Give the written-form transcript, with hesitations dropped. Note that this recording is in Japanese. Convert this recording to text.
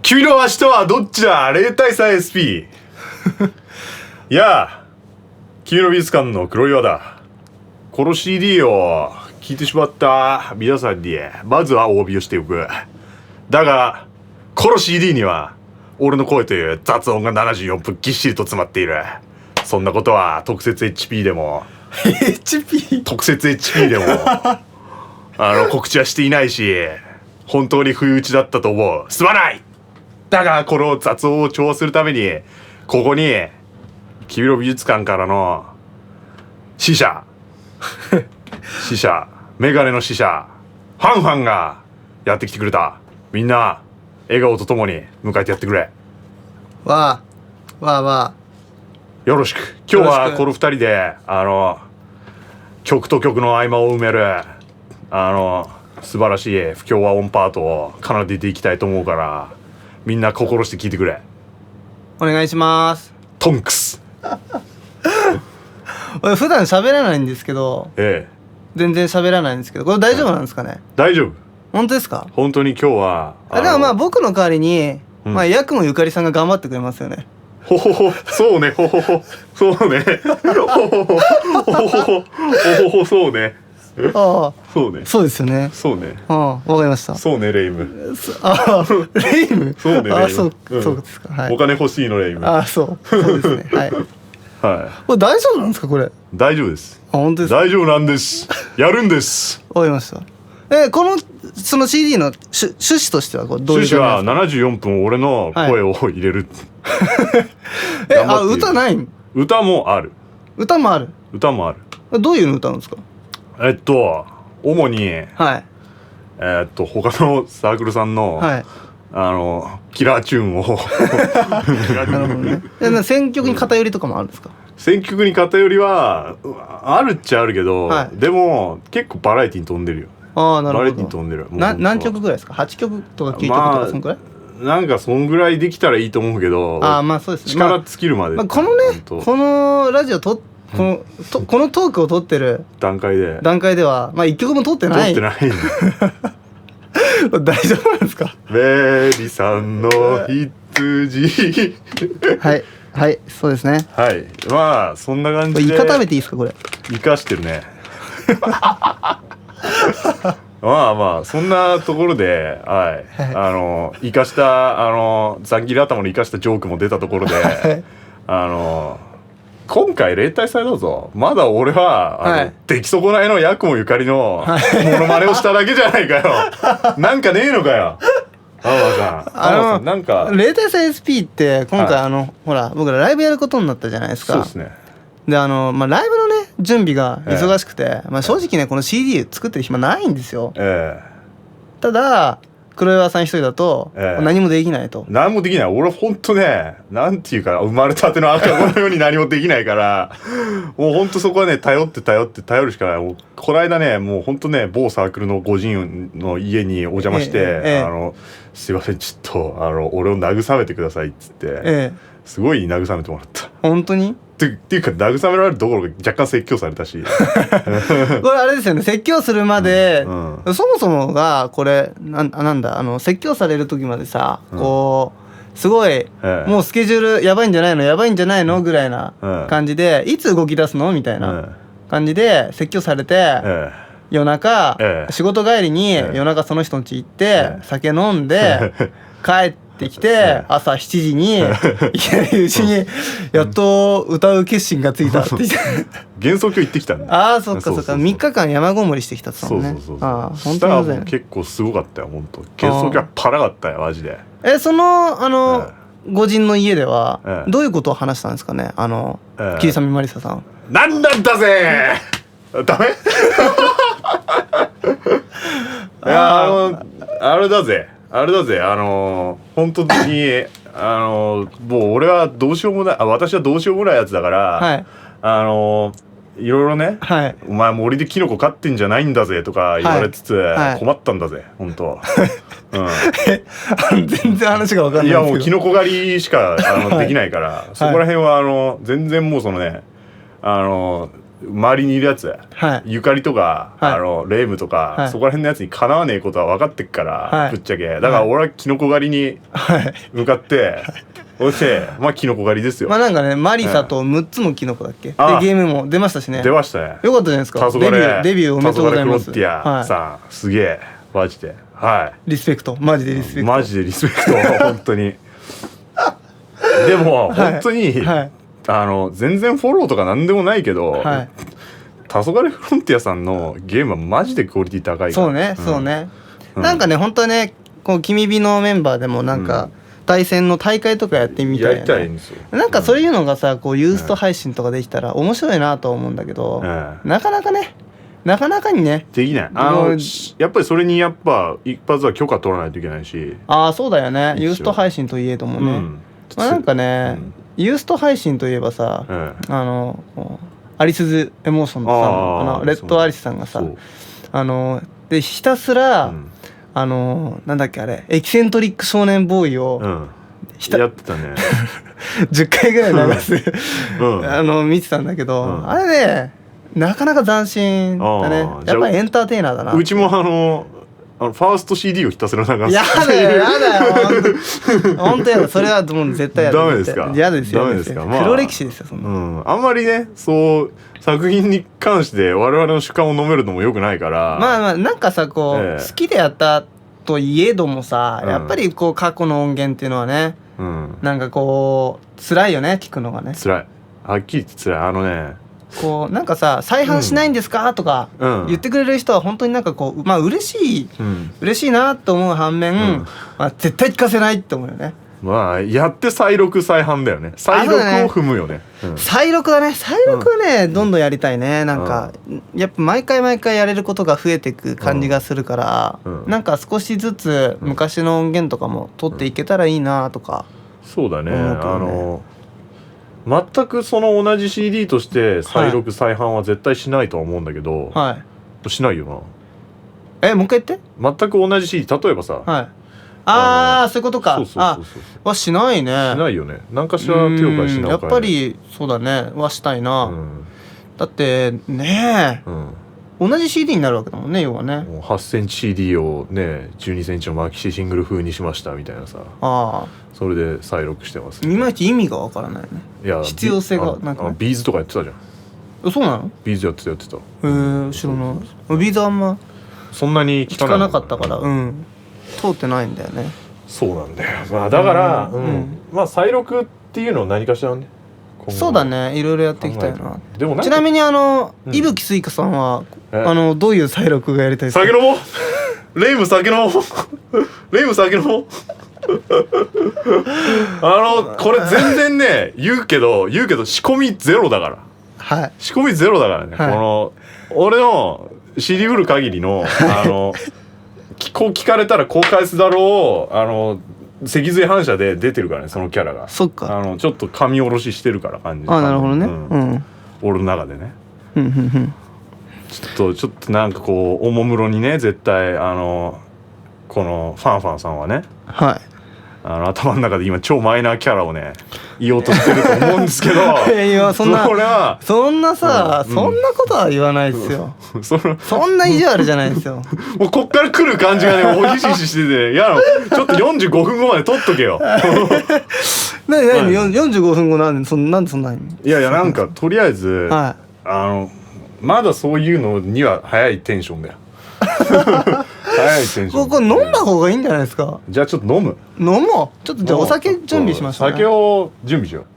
君の足とはどっちだ0対 3SP いやあ君の美術館の黒岩だ。この CD を聴いてしまった皆さんにまずはお詫びをしておく。だがこの CD には俺の声という雑音が74分ぎっしりと詰まっている。そんなことは特設 HP でも特設 HP でも告知はしていないし、本当に不意打ちだったと思う。すまない。だがこの雑音を調和するためにここに君の美術館からの死者メガネの死者ファンがやってきてくれた。みんな笑顔とともに迎えてやってくれ。 わあよろしく。今日はこの2人で曲と曲の合間を埋める素晴らしい不協和音パートを奏でていきたいと思うから、みんな心して聴いてくれ。 お願いします。 トンクス俺普段喋らないんですけど、全然喋らないんですけど、これ大丈夫なんですかね？ 大丈夫。 本当ですか？ 本当に今日はでもまあ僕の代わりに、ヤクモゆかりさんが頑張ってくれますよね。 ほほほ、そうね、ほほほ、そうね、ほほほ、ほほほ、ほほほ、そうね。 ああ、 そうね。 そうですよね。 そうね。 ああ、わかりました。 そうね、レイム。 ああ、レイム。 そうね、レイム。 あ、そうですか。はい。 お金欲しいのレイム。 あ、そうですね。はい。 はい。 これ大丈夫なんですかこれ？ 大丈夫です。 あ、本当ですか？ 大丈夫なんです。やるんです。 わかりました。その CD の趣旨としてはこうどういう趣旨は74分俺の声を入れる。 歌ないん？ 歌もある。 歌もある。 歌もある。 どういうの歌うんですか？ 主にはい。 他のサークルさんの、 はい、 キラーチューンをなるほどね。選曲に偏りとかもあるんですか？ 選曲に偏りはあるっちゃあるけど、 はい、 でも結構バラエティに飛んでるよ。 ああ、なるほど。 バラエティに飛んでる。 何曲ぐらいですか？8曲とか9曲とかそんくらい？ なんかそんぐらいできたらいいと思うけど、 まあそうですね。 力尽きるまで、 このラジオこのトークを撮ってる段階では1曲も撮ってない。大丈夫なんですか？ メリさんの羊はいそうですね。 はい、まあそんな感じで。 イカ食べていいですかこれ？ イカしてるね。まあそんなところで、はい、イカしたざん切り頭のイカしたジョークも出たところで、今回0対3だぞ。まだ俺は出来損ないのヤクモゆかりのモノマネをしただけじゃないかよ。なんかねえのかよ。なんか 0対3 SP って今回ほら僕らライブやることになったじゃないですか。 そうですね。 でライブのね準備が忙しくて、正直ねこの CD 作ってる暇ないんですよ。ただ黒岩さん一人だと何もできないと。 何もできない。俺ほんとね、なんていうか生まれたての赤子のように何もできないからもうほんとそこはね頼るしかない。もうこの間ね、もうほんとね某サークルのご人の家にお邪魔して、すいませんちょっと俺を慰めてくださいっつって、すごい慰めてもらった。 本当に？ っていうか慰められるどころか若干説教されたしこれあれですよね、説教するまで、そもそもがこれなんだ説教される時までさ、こうすごい、もうスケジュールやばいんじゃないのぐらいな感じで、いつ動き出すのみたいな感じで説教されて、夜中、仕事帰りに夜中その人の家行って、酒飲んで帰ってきて朝7時にいきなりうちにやっと歌う決心がついたって言って幻想郷行ってきたんだ。 ああそっか3日間山ごもりしてきたって言ったもんね。 本当に結構すごかったよ。本当幻想郷はパラかったよマジで。 その御人の家ではどういうことを話したんですかね、桐沢まりささん。 なんだったぜダメいやあれだぜ本当にもう俺はどうしようもない私はどうしようもないやつだから、いろいろね、お前森でキノコ飼ってんじゃないんだぜとか言われつつ困ったんだぜ本当。 全然話が分かんないですけど。いやもうキノコ狩りしかできないから、そこら辺は全然もうそのね周りにいるやつ、 はいゆかりとか、 はいレイムとか、 はいそこら辺のやつにかなわねえことは分かってっから、 はいぶっちゃけだから俺はキノコ狩りにはい向かって、そしてまあキノコ狩りですよ、 まあなんかねマリサと6つのキノコだっけ、であゲームも出ましたしね。 出ましたね。 よかったじゃないですか。 黄昏デビューおめでとうございます。 黄昏フロンティアはさん、すげえマジで、はいリスペクト、マジでリスペクト。 マジでリスペクト本当にでも、 はい本当に、 はい全然フォローとかなんでもないけど、 はい黄昏フロンティアさんのゲームはマジでクオリティ高いから。 そうねそうね、 うんなんかね本当はねこう君火のメンバーでもなんか、対戦の大会とかやってみたいよね。 やりたいんですよ。 なんかそういうのがさこうユースト配信とかできたら面白いなとは思うんだけど、なかなかにねできない。やっぱりそれにやっぱ一発は許可取らないといけないし。 ああそうだよね、 一応ユースト配信といえどもね、まあ、なんかね、 うんユースト配信といえばさ、こうアリスズエモーションさんレッドアリスさんがさそうでひたすら、 うんなんだっけあれエキセントリック少年ボーイを、 やってたね。 10回ぐらい流すうん見てたんだけど、 うんあれねなかなか斬新だね。 あーやっぱりエンターテイナーだな。 うちもファースト CD をひたすら流す。 やだよやだよ本当やだ、それはもう絶対やだ。 ダメですか嫌ですよ。 ダメですか。まあ黒歴史ですよそんな。 あんまりねそう作品に関して我々の主観を飲めるのも良くないから。 まあまあなんかさこう、好きでやったといえどもさ、やっぱりこう過去の音源っていうのはね、なんかこう辛いよね聞くのがね。 辛い、はっきり言って辛い。 こうなんかさ再販しないんですか、とか言ってくれる人は本当になんかこうまあ嬉しいなと思う反面、まあ、絶対聞かせないって思うよね。 まあやって再録再販だよね。再録を踏むよね。 再録だね。再録はね、どんどんやりたいね。なんかやっぱ毎回やれることが増えていく感じがするから、なんか少しずつ昔の音源とかも取っていけたらいいなとか。 そうだね。全くその同じ CD として再録再販は絶対しないとは思うんだけど、しないよな。もう一回言って。 全く同じ CD、 例えばさ、 ああそういうことか。 そうはしないね。 しないよね。何かしら手を変えしなやっぱりそうだねはしたいな。だってね同じ CD になるわけだもんね、要はね。 もう8センチ CD をね12センチのマキシシングル風にしましたみたいなさ、それで再録してます。 いまいち意味がわからないね。 いや必要性がなんかビーズとかやってたじゃん。 そうなの？ ビーズやってた。 後ろのビーズあんまそんなに聞かなかったから通ってないんだよね。 そうなんだよ。まあだからまあ再録っていうのは何かしらね。 そうだね、いろいろやっていきたいな。 でもちなみに伊吹スイカさんはどういう再録がやりたいですか？ 酒飲もう。レイム酒飲もう。レイム酒飲もう。これ全然ね言うけど仕込みゼロだから。仕込みゼロだからね。この俺の知りうる限りのこう聞かれたらこう返すだろう脊髄反射で出てるからね、そのキャラが。 そっか。 ちょっと髪下ろししてるから感じ。 なるほどね。 俺の中でね。ちょっとなんかこうおもむろにね、絶対このファンさんはね、頭の中で今超マイナーキャラをね言おうとしてると思うんですけどいやそんなそんなさ、 そんなことは言わないですよ。そんな意地悪じゃないですよ。 もうこっから来る感じがねもうひしひししてて、いやちょっと45分後まで撮っとけよ。 何45分後なんでそんなに。 いやなんかとりあえずまだそういうのには早いテンションだよ。早いテンション。 これ飲んだ方がいいんじゃないですか。 じゃあちょっと飲もう。 ちょっとじゃあお酒準備しましょう。 酒を準備しよう。